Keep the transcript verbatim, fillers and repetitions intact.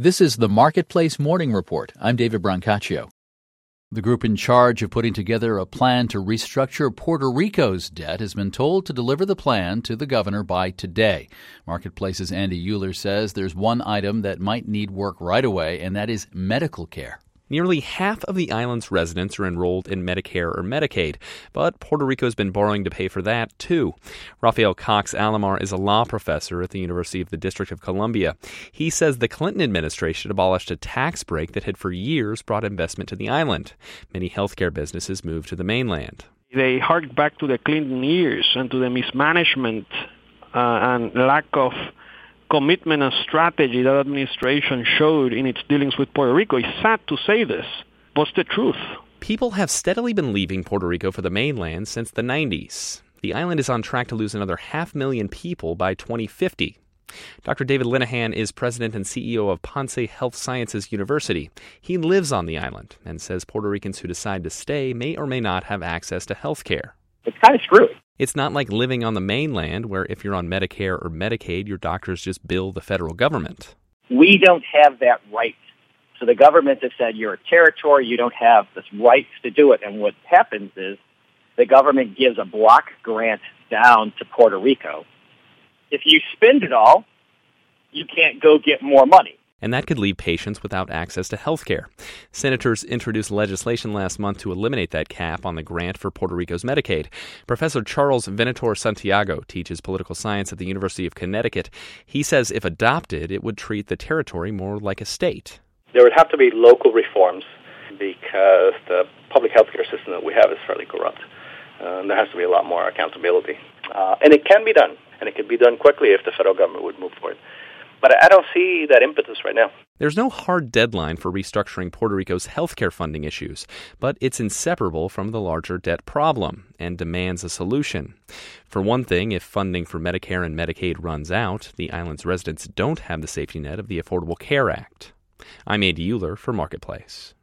This is the Marketplace Morning Report. I'm David Brancaccio. The group in charge of putting together a plan to restructure Puerto Rico's debt has been told to deliver the plan to the governor by today. Marketplace's Andy Euler says there's one item that might need work right away, and that is medical care. Nearly half of the island's residents are enrolled in Medicare or Medicaid, but Puerto Rico's been borrowing to pay for that, too. Rafael Cox Alomar is a law professor at the University of the District of Columbia. He says the Clinton administration abolished a tax break that had for years brought investment to the island. Many healthcare businesses moved to the mainland. They hark back to the Clinton years and to the mismanagement uh, and lack of commitment and strategy that administration showed in its dealings with Puerto Rico. It's sad to say this, but it's the truth. People have steadily been leaving Puerto Rico for the mainland since the nineties. The island is on track to lose another half million people by twenty fifty. Doctor David Linehan is president and C E O of Ponce Health Sciences University. He lives on the island and says Puerto Ricans who decide to stay may or may not have access to health care. It's kind of screwy. It's not like living on the mainland, where if you're on Medicare or Medicaid, your doctors just bill the federal government. We don't have that right. So the government has said you're a territory, you don't have this right to do it. And what happens is the government gives a block grant down to Puerto Rico. If you spend it all, you can't go get more money. And that could leave patients without access to health care. Senators introduced legislation last month to eliminate that cap on the grant for Puerto Rico's Medicaid. Professor Charles Venator Santiago teaches political science at the University of Connecticut. He says if adopted, it would treat the territory more like a state. There would have to be local reforms because the public health care system that we have is fairly corrupt. Uh, there has to be a lot more accountability. Uh, and it can be done, and it could be done quickly if the federal government would move forward. But I don't see that impetus right now. There's no hard deadline for restructuring Puerto Rico's healthcare funding issues, but it's inseparable from the larger debt problem and demands a solution. For one thing, if funding for Medicare and Medicaid runs out, the island's residents don't have the safety net of the Affordable Care Act. I'm Andy Euler for Marketplace.